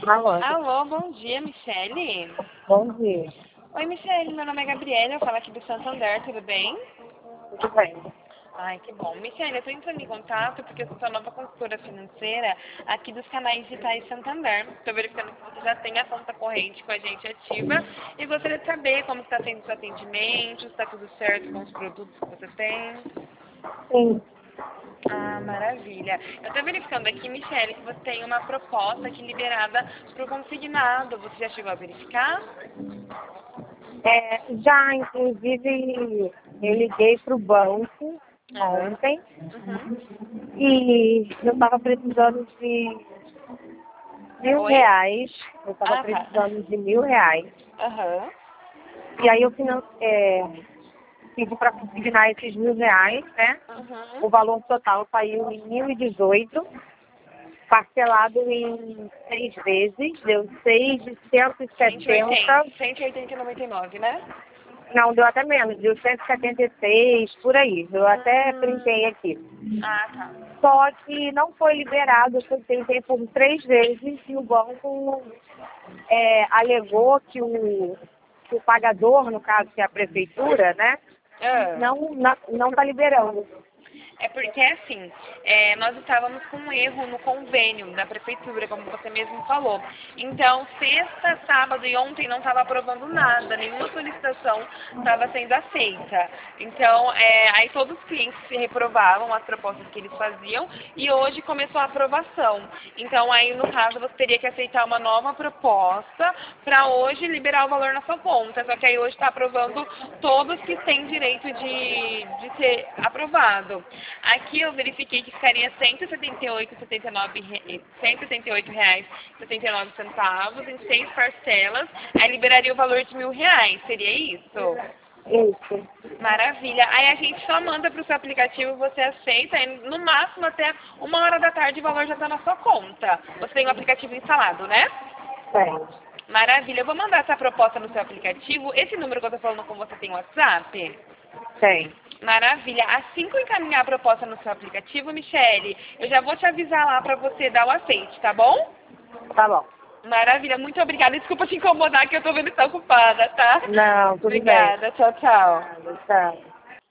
Alô, Alô, bom dia, Michele. bom dia. Oi, Michele, meu nome é Gabriela, eu falo aqui do Santander, tudo bem? Tudo bem? Ai, que bom. Michele, eu tô entrando em contato porque eu sou a nova consultora financeira aqui dos canais digitais Santander. Tô verificando que você já tem a conta corrente com a gente ativa e gostaria de saber como está sendo o seu atendimento, se está tudo certo com os produtos que você tem. Sim. Ah, maravilha. Eu tô verificando aqui, Michele, que você tem uma proposta aqui liberada para o consignado. Você já chegou a verificar? Já, inclusive, eu liguei para o banco Aham. ontem Uhum. e eu estava precisando de mil Oi? reais. Eu estava Ah, tá. precisando de R$ 1.000. Aham. E aí eu pedi para consignar esses R$ 1.000, né? O Uhum. valor total saiu em 1.018, parcelado em 6 vezes, deu 6.170. 180,99, né? Não, deu até menos, deu 176, por aí. Eu até printei Hum. aqui. Ah, tá. Só que não foi liberado, eu tentei por 3 vezes e o banco alegou que o pagador, no caso que é a prefeitura, né, Ah. não está liberando. É porque, assim, nós estávamos com um erro no convênio da prefeitura, como você mesmo falou. Então, sexta, sábado e ontem não estava aprovando nada, nenhuma solicitação estava sendo aceita. Então, aí todos os clientes se reprovavam as propostas que eles faziam e hoje começou a aprovação. Então, aí, no caso, você teria que aceitar uma nova proposta para hoje liberar o valor na sua conta. Só que aí hoje está aprovando todos que têm direito de ser aprovado. Aqui eu verifiquei que ficaria R$ 178,79 em 6 parcelas, aí liberaria o valor de R$ 1.000. Seria isso? Isso. Maravilha. Aí a gente só manda para o seu aplicativo, você aceita, e no máximo até 1 hora da tarde o valor já está na sua conta. Você tem o aplicativo instalado, né? Tem. Maravilha. Eu vou mandar essa proposta no seu aplicativo. Esse número que eu estou falando com você tem WhatsApp? Tem. Maravilha. Assim que eu encaminhar a proposta no seu aplicativo, Michele, eu já vou te avisar lá para você dar o aceite, tá bom? Tá bom. Maravilha. Muito obrigada. Desculpa te incomodar que eu tô vendo que tá ocupada, tá? Não, tudo bem. Obrigada. Tchau, tchau. Tchau.